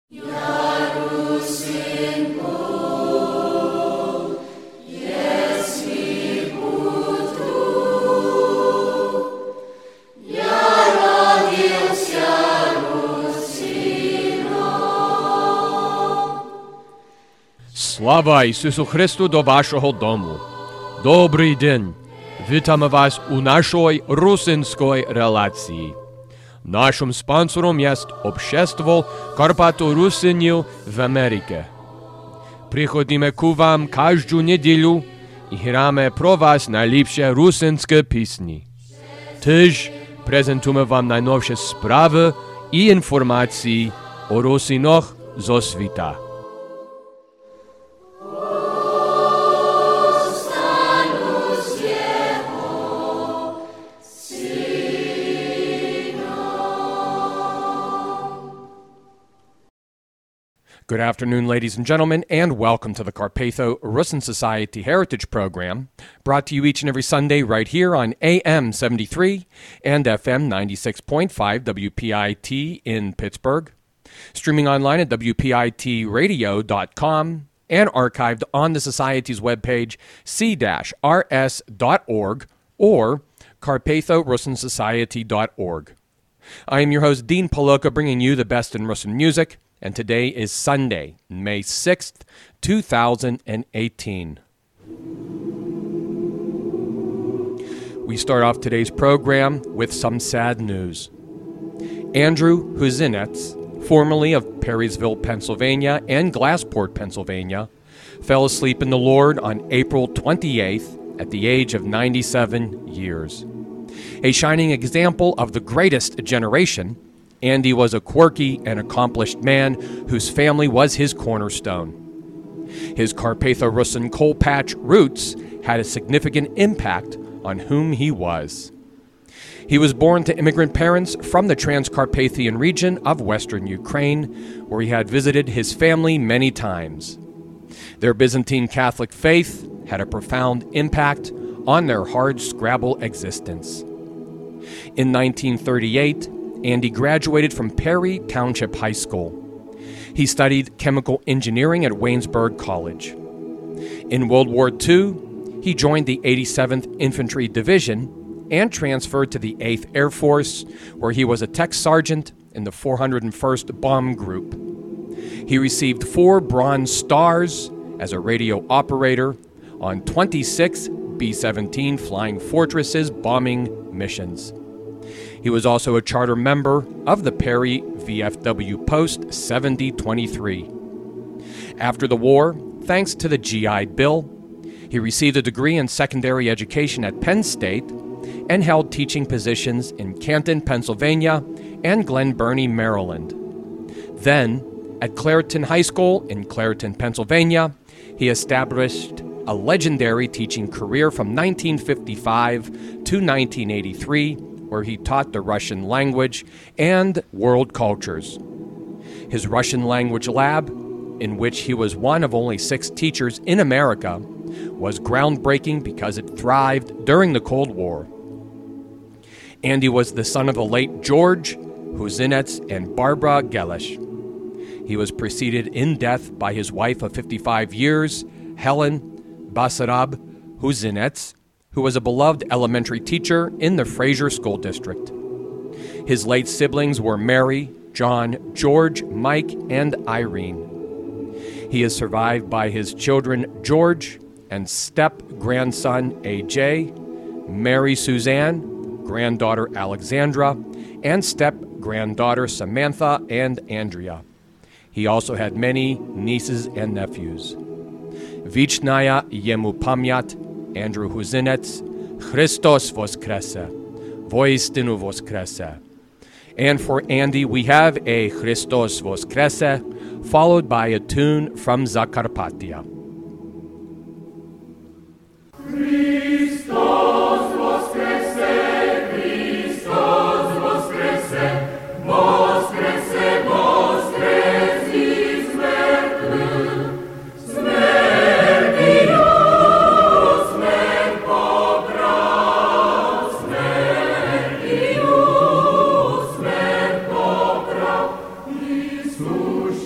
Слава Ісусу Христу до вашого дому. Добрий день. Вітаємо вас у нашій русинській релації. Нашим спонсором є Общество Карпато-Русинів в Америці. Приходимо к вам кожну неділю і граємо про вас найліпші русинські пісні. Теж презентуємо вам найновші справи і інформації о русинах зо світа. Good afternoon, ladies and gentlemen, and welcome to the Carpatho-Russin Society Heritage Program, brought to you each and every Sunday right here on AM 73 and FM 96.5 WPIT in Pittsburgh, streaming online at WPITradio.com, and archived on the Society's webpage, c-rs.org or carpatho-russinsociety.org. I am your host, Dean Paloka, bringing you the best in Russian music, and today is Sunday, May 6th, 2018. We start off today's program with some sad news. Andrew Huzinets, formerly of Perrysville, Pennsylvania and Glassport, Pennsylvania, fell asleep in the Lord on April 28th at the age of 97 years. A shining example of the greatest generation, Andy was a quirky and accomplished man whose family was his cornerstone. His Carpatho-Russin coal patch roots had a significant impact on whom he was. He was born to immigrant parents from the Transcarpathian region of western Ukraine, where he had visited his family many times. Their Byzantine Catholic faith had a profound impact on their hard-scrabble existence. In 1938, Andy graduated from Perry Township High School. He studied chemical engineering at Waynesburg College. In World War II, he joined the 87th Infantry Division and transferred to the 8th Air Force, where he was a tech sergeant in the 401st Bomb Group. He received 4 Bronze Stars as a radio operator on 26 B-17 Flying Fortresses bombing missions. He was also a charter member of the Perry VFW Post 7023. After the war, thanks to the GI Bill, he received a degree in secondary education at Penn State and held teaching positions in Canton, Pennsylvania, and Glen Burnie, Maryland. Then, at Clairton High School in Clairton, Pennsylvania, he established a legendary teaching career from 1955 to 1983, where he taught the Russian language and world cultures. His Russian language lab, in which he was one of only 6 teachers in America, was groundbreaking because it thrived during the Cold War. Andy was the son of the late George Huzinets and Barbara Gelish. He was preceded in death by his wife of 55 years, Helen Basarab Huzinets, who was a beloved elementary teacher in the Fraser School District. His late siblings were Mary, John, George, Mike, and Irene. He is survived by his children George and step-grandson AJ, Mary Suzanne, granddaughter Alexandra, and step-granddaughter Samantha and Andrea. He also had many nieces and nephews. Vichnaya Yemu Pamyat, Andrew Huzinets, Christos Voskrese, Voistinu Voskrese. And for Andy, we have a Christos Voskrese, followed by a tune from Zakarpattia. Christos Voskrese, Christos Voskrese, Voskrese, Voskrese z mrtvych, smrtью смерть побрал, смертью смерть побрал, Иисус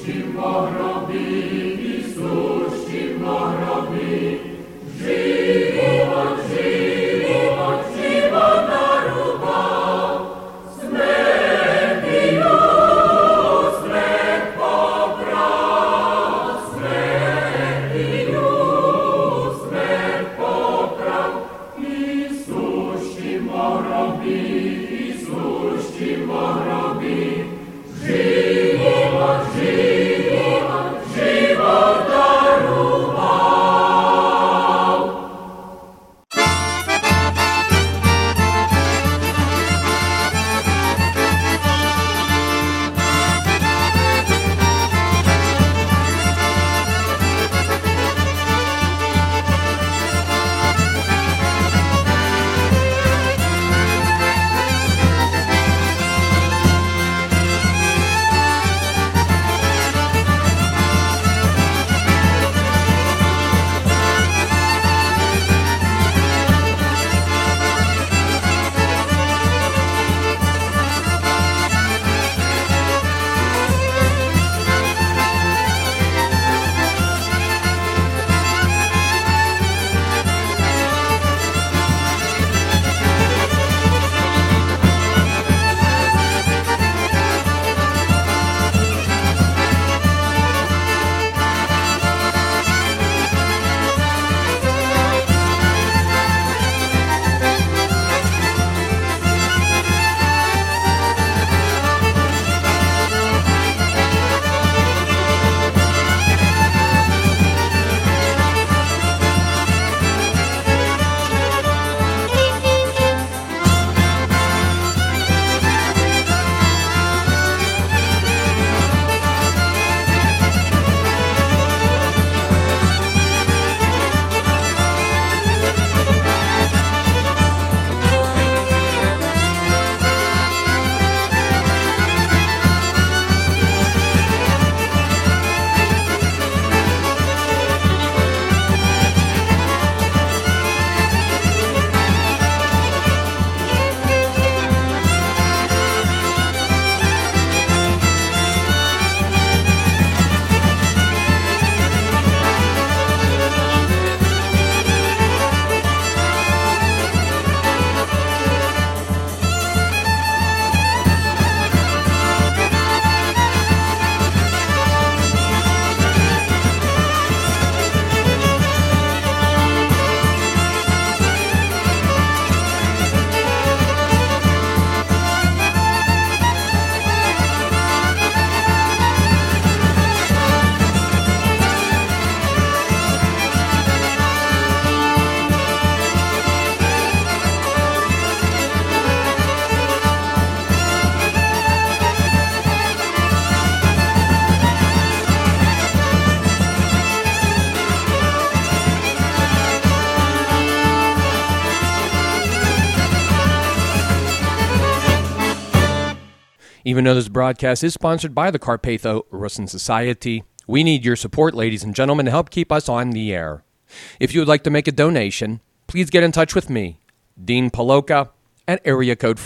Even though this broadcast is sponsored by the Carpatho Rusyn Society, we need your support, ladies and gentlemen, to help keep us on the air. If you would like to make a donation, please get in touch with me, Dean Paloka, at area code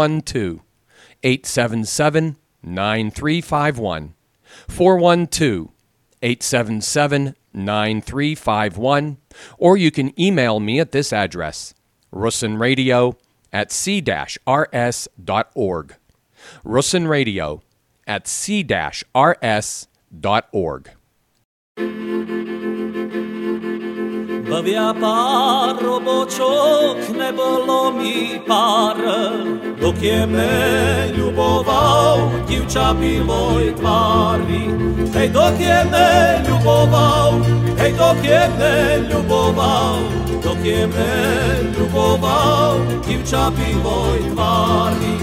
412-877-9351. 412-877-9351. Or you can email me at this address, rusynradio@c-rs.org. rusynradio@c-rs.org. Via robočok nebolo mi pár, dokým neľuboval divča bíloj tvári. Hej, dokým neľuboval, hej, dokým neľuboval, dokým neľuboval divča bíloj tvári.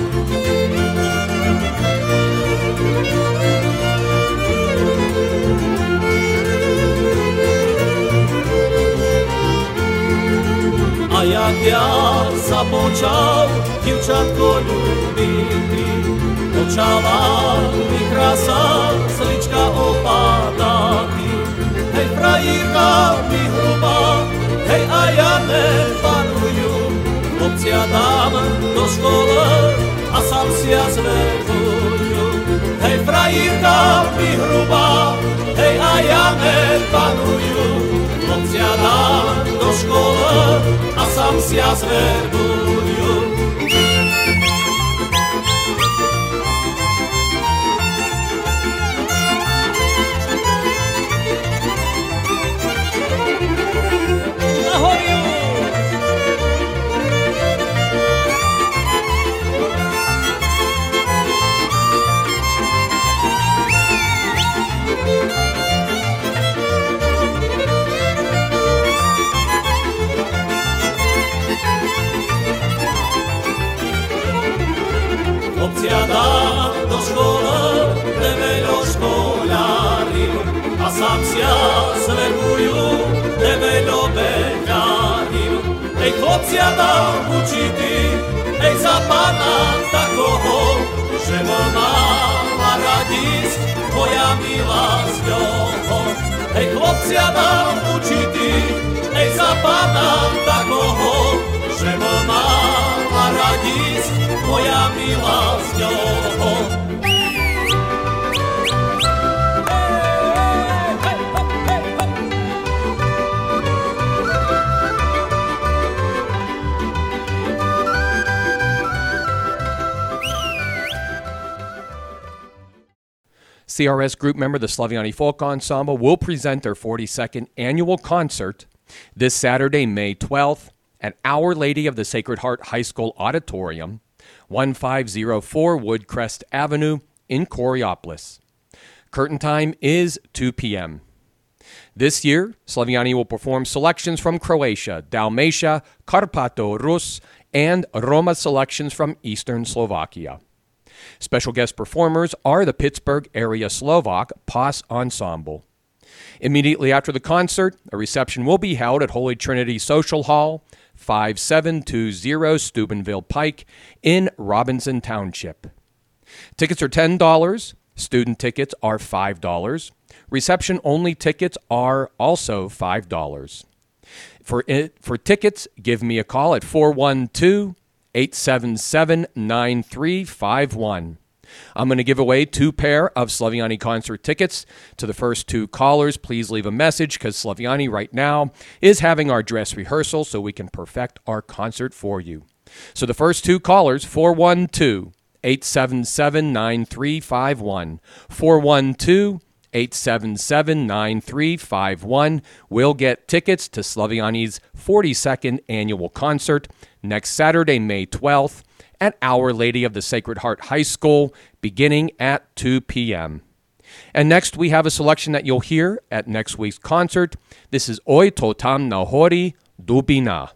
A jak ja započal divčatko ľúbiti, počala mi krása, slička opadati. Hej, frajírka mi hruba, hej, a ja nepanuju, obcia dám do školy a sám si ja zveduju. Hej, frajírka mi hruba, panujú, chłopcia dám do školy a sam sia zverbujú. Chłopcia dám do školy, kde veľa školárів, a sám sia zverbujú, kde veľa beťárів. Ej, chłopcia dám učiti, ej, za pána takого, že ma mala radísť, moja milá z ňoho. Ej, chłopcia dám učiti, ej, za pána takого, že ma mala radísť, moja milá z ňoho. CRS group member, the Slaviani Folk Ensemble, will present their 42nd annual concert this Saturday, May 12th, at Our Lady of the Sacred Heart High School Auditorium, 1504 Woodcrest Avenue in Coriopolis. Curtain time is 2 p.m. This year, Slaviani will perform selections from Croatia, Dalmatia, Karpato Rus, and Roma selections from Eastern Slovakia. Special guest performers are the Pittsburgh area Slovak POS Ensemble. Immediately after the concert, a reception will be held at Holy Trinity Social Hall, 5720 Steubenville Pike in Robinson Township. Tickets are $10. Student tickets are $5. Reception-only tickets are also $5. For tickets, give me a call at 412-877-9351. I'm going to give away 2 pair of Slaviani concert tickets to the first 2 callers. Please leave a message because Slaviani right now is having our dress rehearsal so we can perfect our concert for you. So the first 2 callers, 412-877-9351. 412-877-9351 will get tickets to Slaviani's 42nd annual concert next Saturday, May 12th, at Our Lady of the Sacred Heart High School, beginning at 2 p.m. And next, we have a selection that you'll hear at next week's concert. This is Oi Totam Nahori Dubina.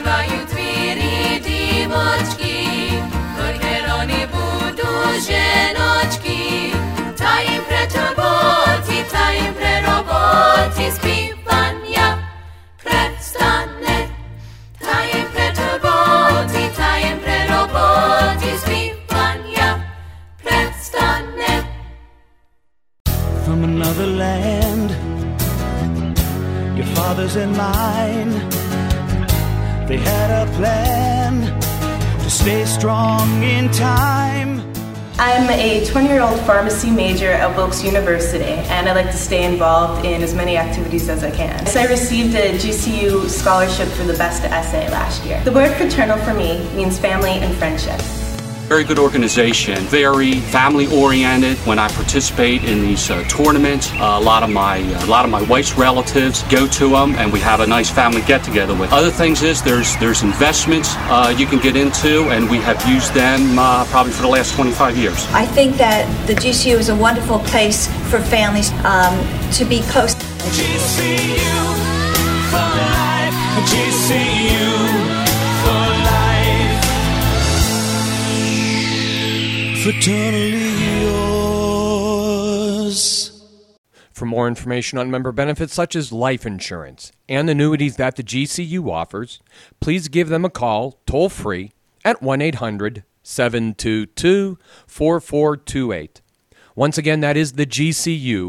Співають звірі дівочки, докерони будуть жіночки. Та їм при турботі, та їм при роботі співання престане. Та їм при турботі, та їм при роботі співання престане. From another land, your father's and mine, they had a plan to stay strong in time. I'm a 20-year-old pharmacy major at Wilkes University, and I like to stay involved in as many activities as I can. So I received a GCU scholarship for the best essay last year. The word fraternal for me means family and friendship. Very good organization, very family-oriented. When I participate in these tournaments, a lot of my wife's relatives go to them, and we have a nice family get-together with. Other things is there's investments you can get into, and we have used them probably for the last 25 years. I think that the GCU is a wonderful place for families to be close. GCU for life, GCU for life. Fraternally yours. For more information on member benefits such as life insurance and annuities that the GCU offers, please give them a call toll-free at 1-800-722-4428. Once again, that is the GCU,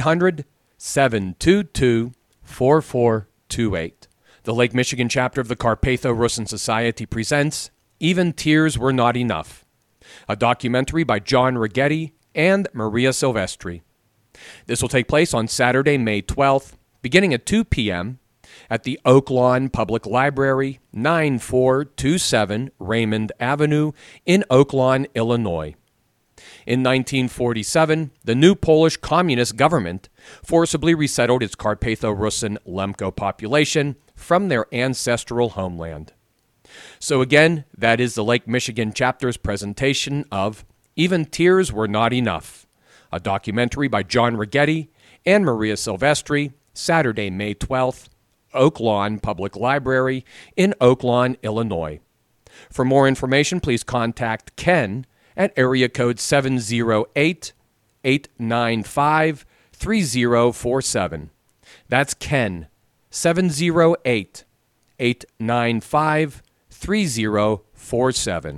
1-800-722-4428. The Lake Michigan chapter of the Carpatho-Russin Society presents Even Tears Were Not Enough, a documentary by John Righetti and Maria Silvestri. This will take place on Saturday, May 12th, beginning at 2 p.m. at the Oak Lawn Public Library, 9427 Raymond Avenue in Oak Lawn, Illinois. In 1947, the new Polish communist government forcibly resettled its Carpatho-Russin Lemko population from their ancestral homeland. So again, that is the Lake Michigan chapter's presentation of Even Tears Were Not Enough, a documentary by John Righetti and Maria Silvestri, Saturday, May 12th, Oak Lawn Public Library in Oak Lawn, Illinois. For more information, please contact Ken at area code 708-895-3047. That's Ken, 708-895-3047.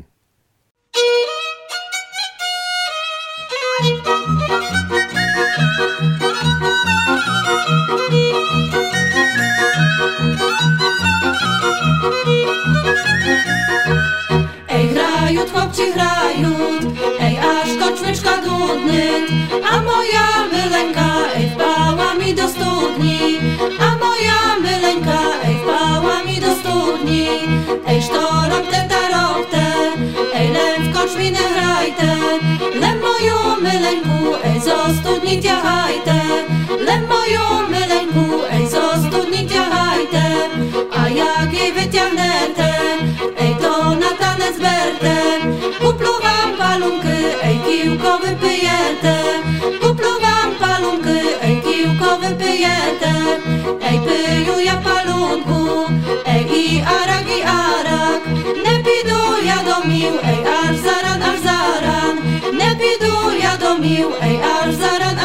Ej, graють, хлопці, грають, ej, aż koczmyczka dudny, a moja myleńka, ej, wpała mi do studni, a moja myleńka, ej, wpała mi do studni, ej, sztorobte, tarobte, ej, lem w koczmi nie grajte, lem moją myleńku, ej, zo studni tiachajte, lem moją myleńku, ej, zo studni tiachajte, a jak jej wyciągnete, ej, to na tanec berte, kuplu wam palunky, ej, kiłko wypijete, kuplu wam palunky, ej, kiłko wypijete, ej, pyju ja palunku, ej, i arak, nie pidu ja do mił, ej, aż zaran, nie pidu ja do mił, ej, aż zaran,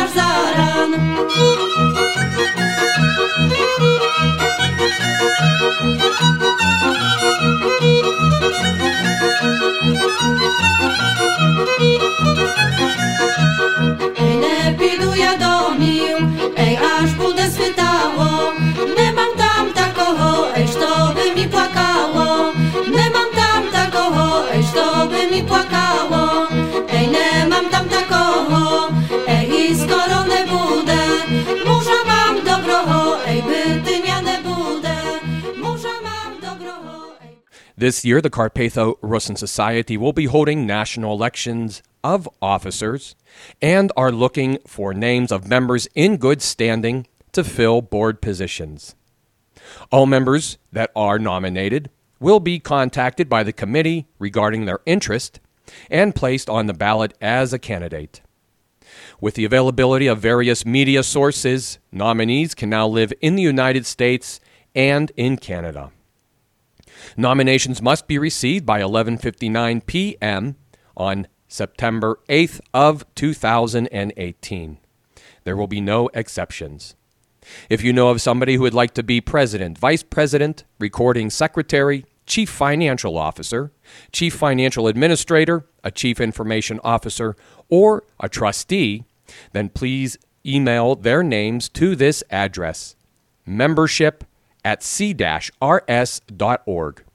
Ej, nie pidu ja do mił, ej, aż budę schwytało, nie mam tam takoho, ej, što by mi płakało, nie mam tam takoho, ej, što by mi płakało, ej, nie mam tam takoho, ej, i skoro nie budę, murza mam dobroho, ej, by ty ja nie budę, murza mam dobroho, ej. This year, the Carpatho-Russin Society will be holding national elections of officers and are looking for names of members in good standing to fill board positions. All members that are nominated will be contacted by the committee regarding their interest and placed on the ballot as a candidate. With the availability of various media sources, nominees can now live in the United States and in Canada. Nominations must be received by 11:59 p.m. on September 8th of 2018. There will be no exceptions. If you know of somebody who would like to be president, vice president, recording secretary, chief financial officer, chief financial administrator, a chief information officer, or a trustee, then please email their names to this address, membership@c-rs.org.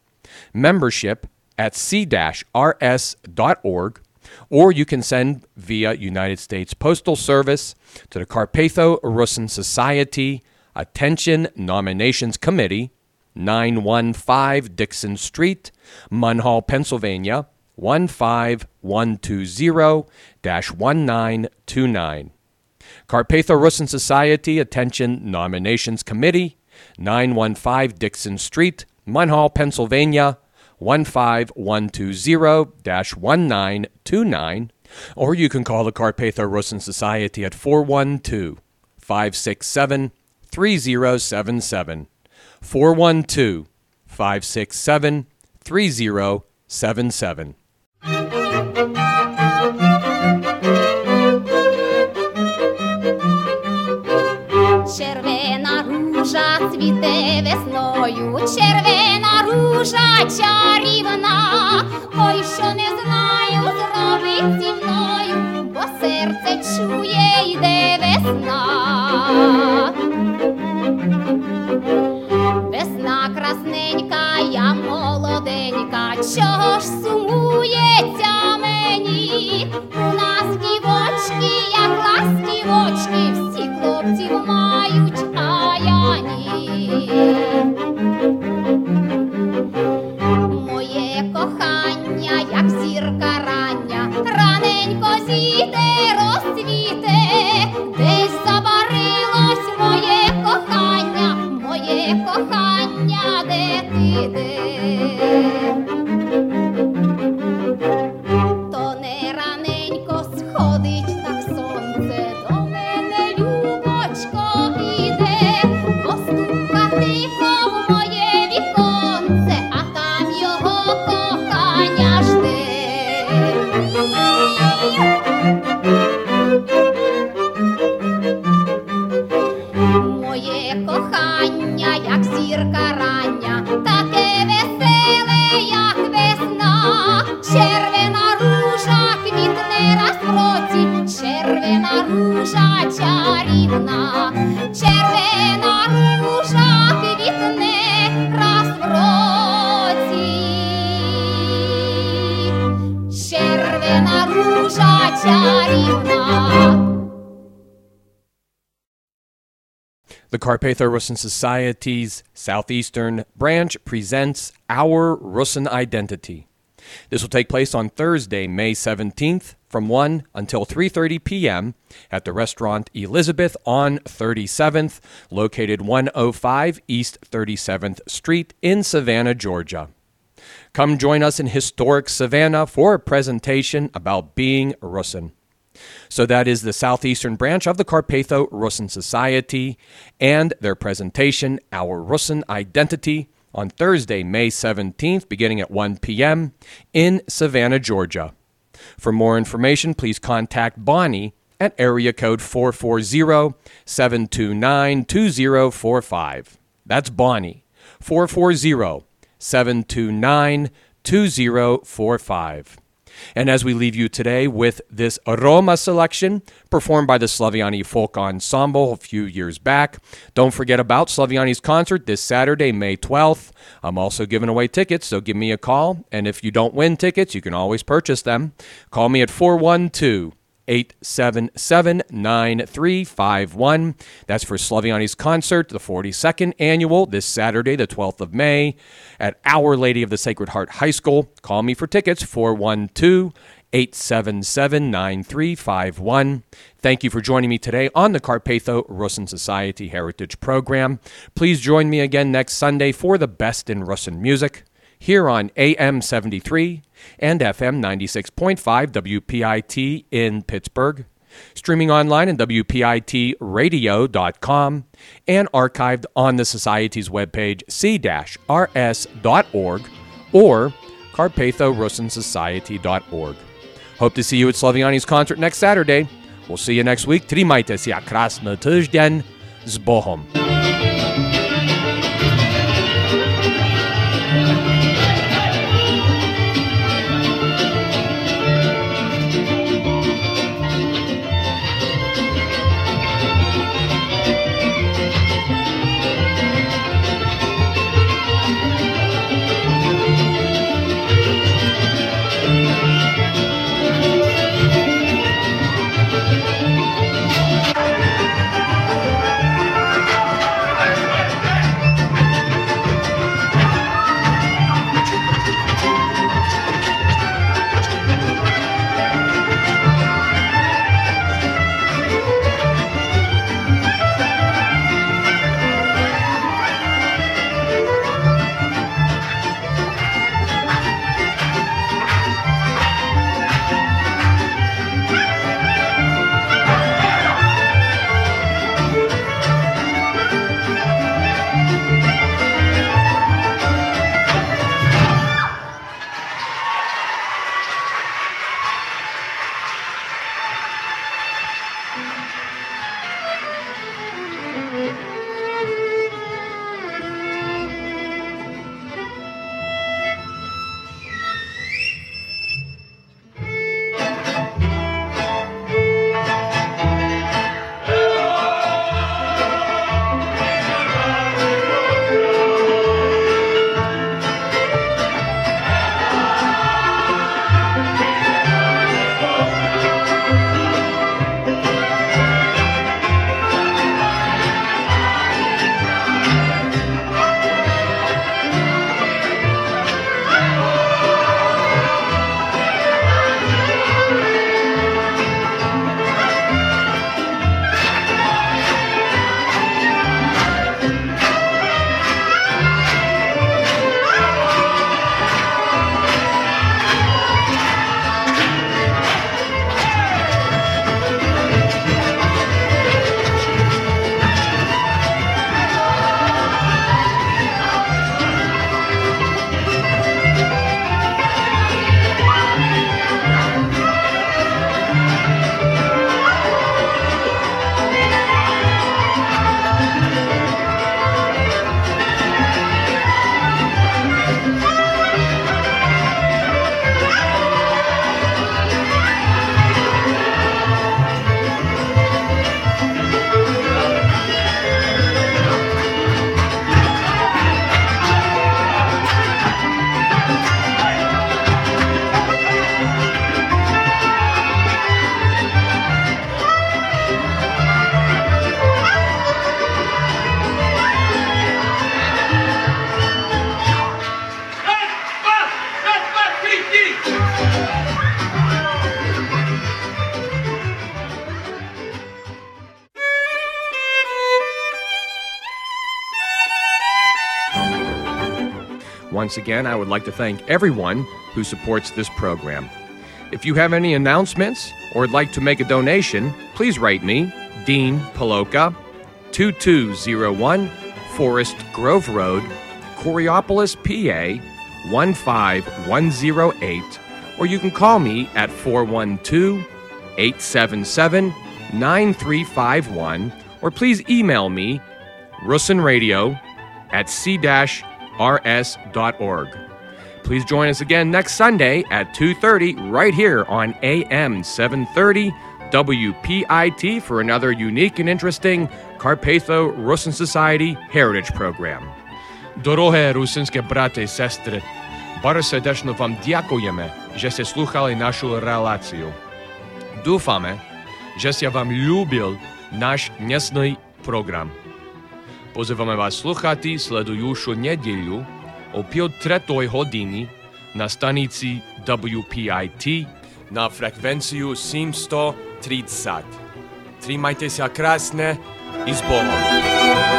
membership@c-rs.org, or you can send via United States Postal Service to the Carpatho-Russin Society Attention Nominations Committee, 915 Dixon Street, Munhall, Pennsylvania, 15120-1929. Carpatho-Russin Society Attention Nominations Committee, 915 Dixon Street, Munhall, Pennsylvania, 15120-1929, or you can call the Carpatho-Russin Society at 412-567-3077. 412-567-3077. Червона ружа цвіте весною, червона ружа чарівна. Ой, що не знаю, зробить зі мною, бо серце чує, йде весна. Весна красненька, я молоденька, чого ж сумується мені? У нас дівочки, як ластівочки, всі хлопців мають, а я ні. Моє кохання, як зірка рання, раненько зійде, розцвіте, десь забарилось моє кохання, де ти де? То не раненько сходить так сонце, до мене любочко іде, постука тихо в моє віконце, а там його кохання жде. Моє кохання, як зірка рання, таке веселе, як весна. Червона ружа квітне раз в році, червона ружа чарівна. Червона ружа квітне раз в році, червона ружа чарівна. The Carpatho-Russin Society's Southeastern Branch presents Our Russin Identity. This will take place on Thursday, May 17th from 1 until 3:30 p.m. at the restaurant Elizabeth on 37th, located 105 East 37th Street in Savannah, Georgia. Come join us in historic Savannah for a presentation about being Russin. So that is the Southeastern Branch of the Carpatho-Russin Society and their presentation, Our Russin Identity, on Thursday, May 17th, beginning at 1 p.m. in Savannah, Georgia. For more information, please contact Bonnie at area code 440-729-2045. That's Bonnie, 440-729-2045. And as we leave you today with this Roma selection performed by the Slaviani Folk Ensemble a few years back, don't forget about Slaviani's concert this Saturday, May 12th. I'm also giving away tickets, so give me a call. And if you don't win tickets, you can always purchase them. Call me at 412-877-9351. That's for Slaviani's concert, the 42nd annual, this Saturday, the 12th of May, at Our Lady of the Sacred Heart High School. Call me for tickets, 412-877-9351. Thank you for joining me today on the Carpatho-Russin Society Heritage Program. Please join me again next Sunday for the best in Russin music here on AM 73 and FM 96.5 WPIT in Pittsburgh. streaming online at WPITradio.com and archived on the Society's webpage, c-rs.org or carpatho-russian-society.org. Hope to see you at Slaviani's concert next Saturday. We'll see you next week. Trimajte se, krasny tydzień. Z Bohom. Once again, I would like to thank everyone who supports this program. If you have any announcements or would like to make a donation, please write me, Dean Paloka, 2201 Forest Grove Road, Coriopolis, PA, 15108, or you can call me at 412-877-9351, or please email me, russinradio@c-rs.org. Please join us again next Sunday at 2:30 right here on AM 730 WPIT for another unique and interesting Carpatho-Russian Society Heritage Program. Дороге русинське брати і сестри, bardzo serdecznie wam dziękujemy, że ste słuchali naszą relację. Dúfame, że ste wam lubil nasz dnesny program. Pozywamy was słuchati sledujušu nedjelju o 5:03 hodini na stanici WPIT na frekvenciju 730. Trimajte se krasne i s Bogom.